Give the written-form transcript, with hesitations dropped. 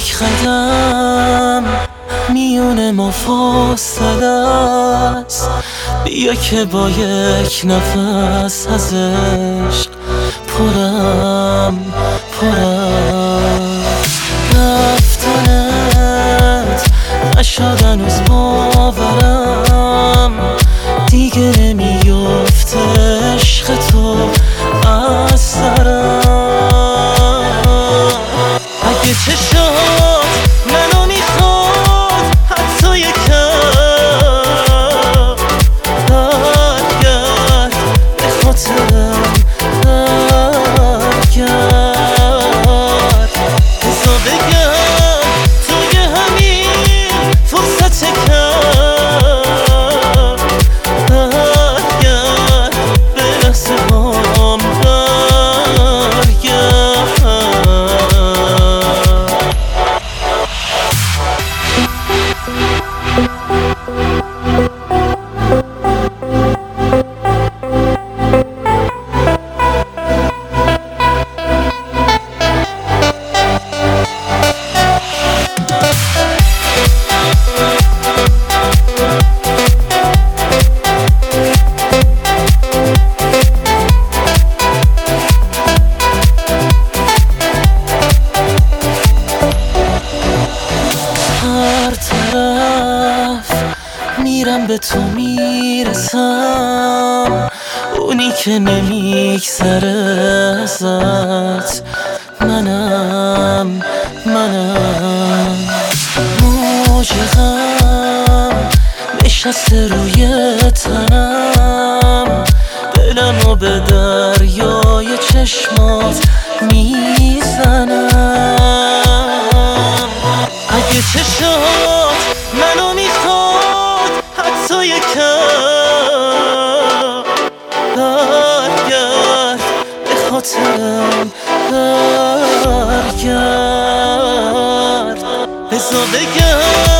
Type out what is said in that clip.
یک قدم میونه ما فاصله است، بیا که با یک نفس از عشق پرم رفتنت نشد هنوز باورم، دیگه نمیفته عشق تو از سرم. اگه چشات منو میخواد حتی یکم برگرد به خاطرم، برگرد بذار بگم توی همین فرصت کم، برگرد به لحظه هام، میرم به تو میرسم، اونی که نمیگذره ازت منم موج غم نشسته روی تنم، دلمو به دریای چشمات میزنم. اگه چشات منو میخواد حتی یکم برگرد به خاطرم، برگرد بذار بگم